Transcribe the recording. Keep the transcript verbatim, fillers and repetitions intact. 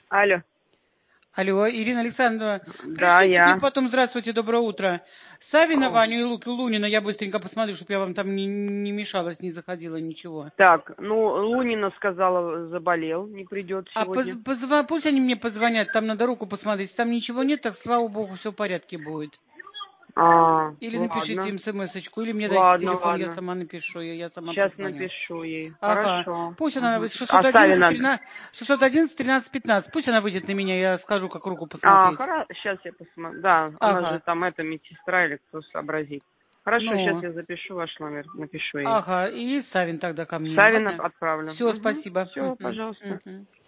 Алло. Алло, Ирина Александровна, Да, пришлите мне я. потом, здравствуйте, доброе утро. Савина, О. Ваню и Луки, Лунина, я быстренько посмотрю, чтобы я вам там не, не мешалась, не заходила, ничего. Так, ну, Лунина сказала, заболел, не придет А поз, сегодня. позва- пусть они мне позвонят, там надо руку посмотреть, там ничего нет, так слава богу, все в порядке будет. А, Или напишите ладно. им смс-очку, или мне дайте Ладно, телефон, я ладно. сама напишу, я, я сама Сейчас позвоню. напишу ей. Ага, Хорошо. пусть она Угу. шестьсот А одиннадцать Савина? тринадцать, шестьсот одиннадцать тринадцать пятнадцать, пусть она выйдет на меня, я скажу, как руку А, посмотреть. хорошо, сейчас я посмотрю. Да, она же Ага, там, это, медсестра или кто сообразит. Хорошо, сейчас ну... я запишу ваш номер, напишу ей. Ага, и Савин тогда ко мне, Савина ладно? отправлю. Все, Угу. спасибо. Все, Мгм, пожалуйста. мгм.